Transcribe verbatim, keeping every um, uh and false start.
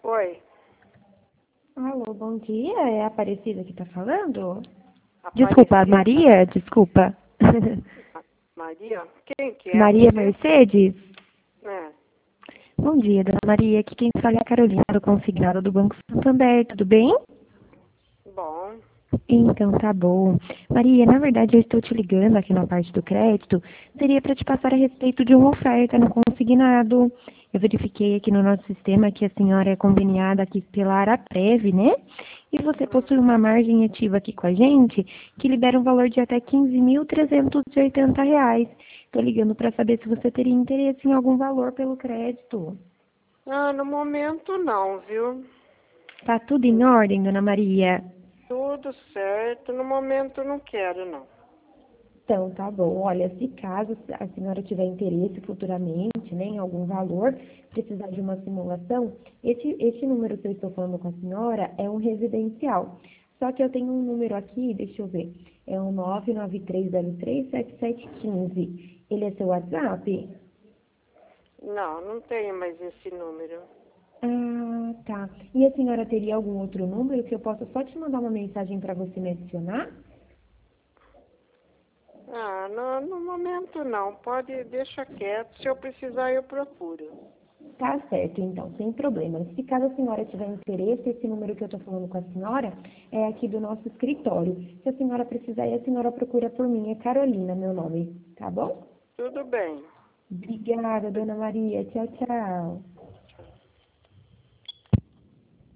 Oi, Alô, bom dia. É a Aparecida que tá falando? Desculpa, Aparecida? Maria? Desculpa. Ma- Maria? Quem que é Maria você? Mercedes? É, Bom dia, dona Maria. Aqui quem fala é a Carolina do Consignado do Banco Santander. Tudo bem? bom. Então, tá bom. Maria, na verdade eu estou te ligando aqui na parte do crédito. Seria para te passar a respeito de uma oferta no consignado. Eu verifiquei aqui no nosso sistema que a senhora é conveniada aqui pela Araprev, né? E você Hum. possui uma margem ativa aqui com a gente que libera um valor de até quinze mil trezentos e oitenta reais. Estou ligando para saber se você teria interesse em algum valor pelo crédito. Ah, no momento não, viu? Tá tudo em ordem, dona Maria? Tudo certo. No momento não quero, não. Então, tá bom. Olha, se caso a senhora tiver interesse futuramente, né, em algum valor, precisar de uma simulação, esse, esse número que eu estou falando com a senhora é um residencial. Só que eu tenho um número aqui, deixa eu ver, é um nove nove três zero três sete sete um cinco. Ele é seu WhatsApp? Não, não tenho mais esse número. Ah, tá. E a senhora teria algum outro número que eu possa só te mandar uma mensagem para você me adicionar? Ah, no, no momento não. Pode, deixa quieto. Se eu precisar, eu procuro. Tá certo, então, sem problema. Se caso a senhora tiver interesse, esse número que eu estou falando com a senhora é aqui do nosso escritório. Se a senhora precisar, a senhora procura por mim. É Carolina, meu nome, tá bom? Tudo bem. Obrigada, dona Maria. Tchau, tchau.